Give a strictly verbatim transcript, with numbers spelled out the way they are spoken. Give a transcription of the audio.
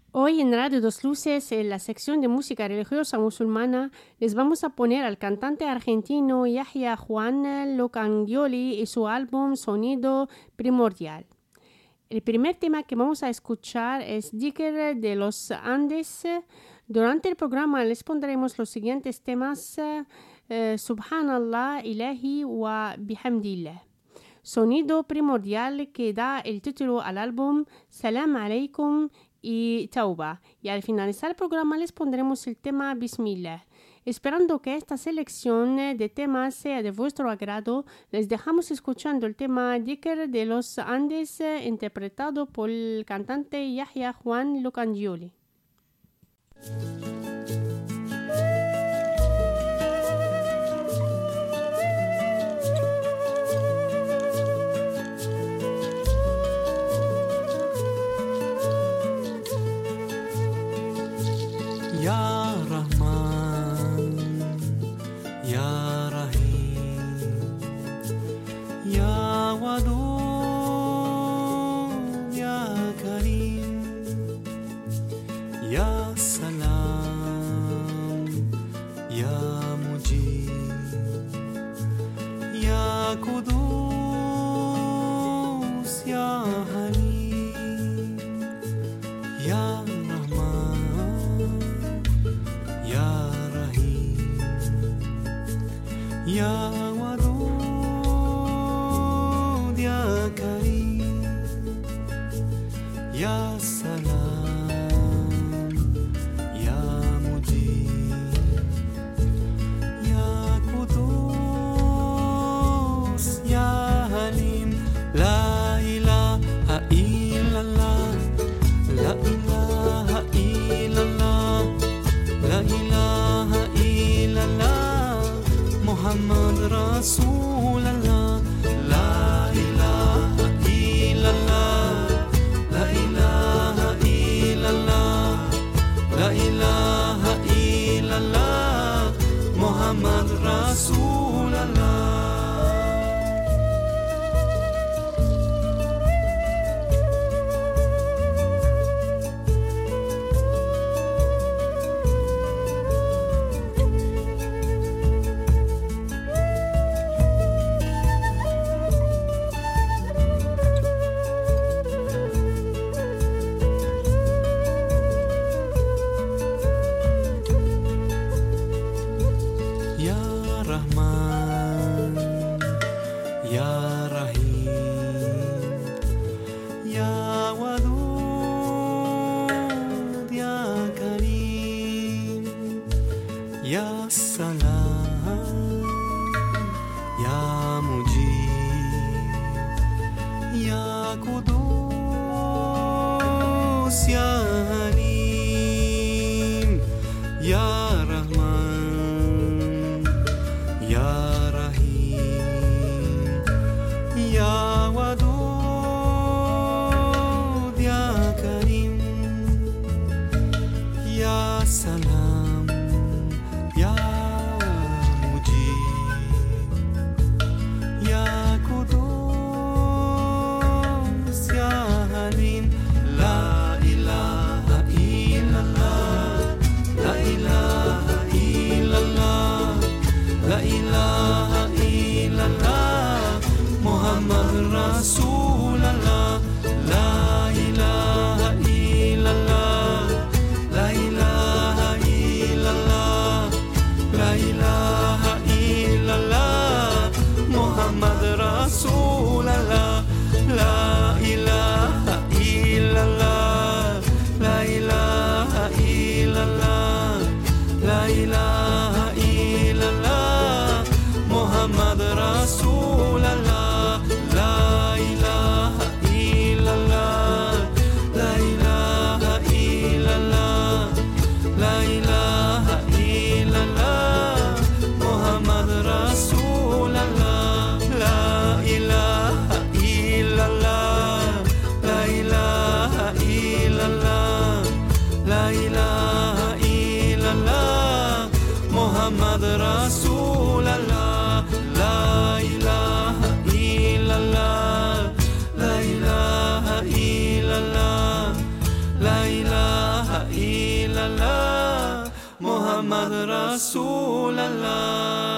Hoy en Radio Dos Luces, en la sección de música religiosa musulmana, les vamos a poner al cantante argentino Yahya Juan Locangioli y su álbum Sonido Primordial. El primer tema que vamos a escuchar es Dhikr de los Andes. Durante el programa les pondremos los siguientes temas: eh, Subhanallah, Ilahi wa Bihamdillah. Sonido Primordial, que da el título al álbum, Salam Aleikum y Tauba. Y al finalizar el programa les pondremos el tema Bismillah. Esperando que esta selección de temas sea de vuestro agrado, les dejamos escuchando el tema Dhikr de los Andes, interpretado por el cantante Yahya Juan Locangioli. Ya Rahman, Ya Rahim, Ya Wadud, Ya Karim, Ya Salam, Ya Mujib, Ya Qudus, Ya Halim, Ya Ya Wadud, Ya Karim, Ya Salam, Ya Mujib, Ya Qudus, Ya Halim. La ilaha illallah, La ilaha illallah, La ilaha illallah, Muhammad Rasulullah. La ilaha illallah, La ilaha illallah, La ilaha illallah, Muhammad Rasulullah. La ilaha إلا الله محمد رسول الله